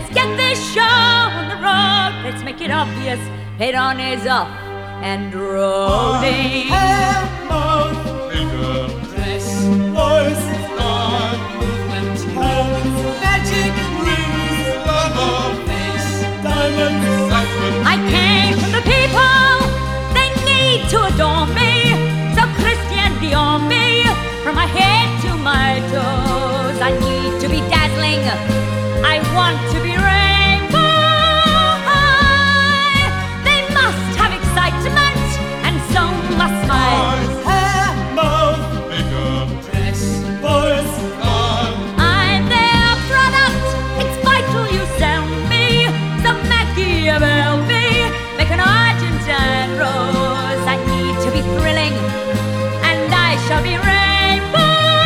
Let's get this show on the road. Let's make it obvious. Head on is off and rolling. Hair, mouth, finger, dress, voice, style, movement, hands, magic, rings, glamour, face, diamonds, excitement. I came from the people. They need to adore me. So Christian Dior me. From my head to my toes, I need to be dazzling. I want to be rainbow high. They must have excitement, and so must my Eyes, hair, mouth, finger, dress, voice, style. I'm their product. It's vital you sell me. So Machiavelli me, make an Argentine rose. I need to be thrilling, and I shall be rainbow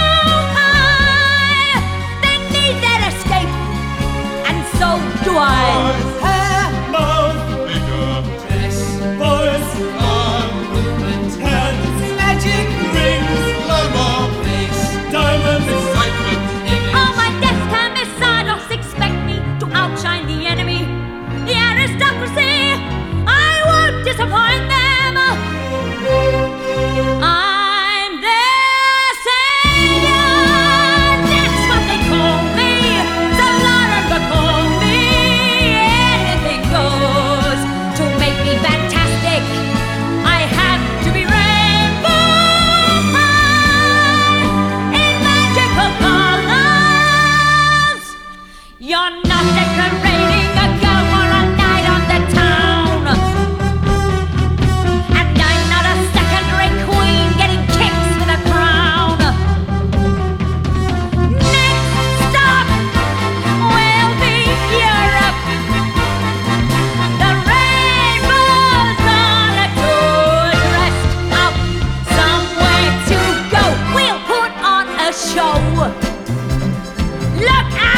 high. They need that escape, and so do I. Eyes, hair, mouth, finger, dress, voice, style, movement, hands, magic, rings, glamour, face, diamonds, excitement, image. Oh, my desk camisardos expect me to outshine the enemy. The aristocracy, I won't disappoint them. I'm their savior, that's what they call me. So Lauren Bacall me, anything goes. To make me fantastic, I have to be rainbow high in magical colors. You're not decorating a girl for a night on the town, and I'm not a second-rate queen getting kicks with a crown. Next stop will be Europe. The rainbow's on a tour, dressed up, somewhere to go. We'll put on a show. Look out!